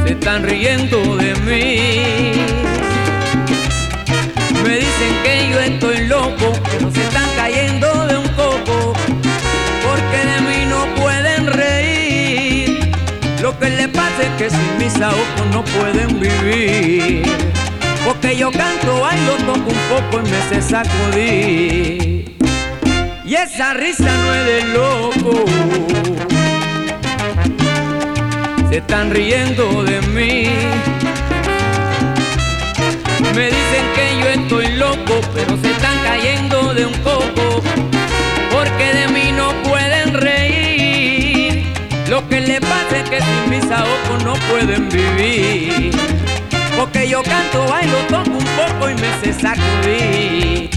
se están riendo de mí. Me dicen que yo estoy loco, pero se están cayendo de un coco, porque de mí no pueden reír. Lo que les pasa es que sin mis ojos no pueden vivir, porque yo canto, bailo, toco un poco y me sé sacudir. Y esa risa no es de loco, se están riendo de mí. Me dicen que yo estoy loco, pero se están cayendo de un coco, porque de mí no pueden reír. Lo que les pasa es que sin mis ojos no pueden vivir, porque yo canto, bailo, toco un poco y me sé sacudir.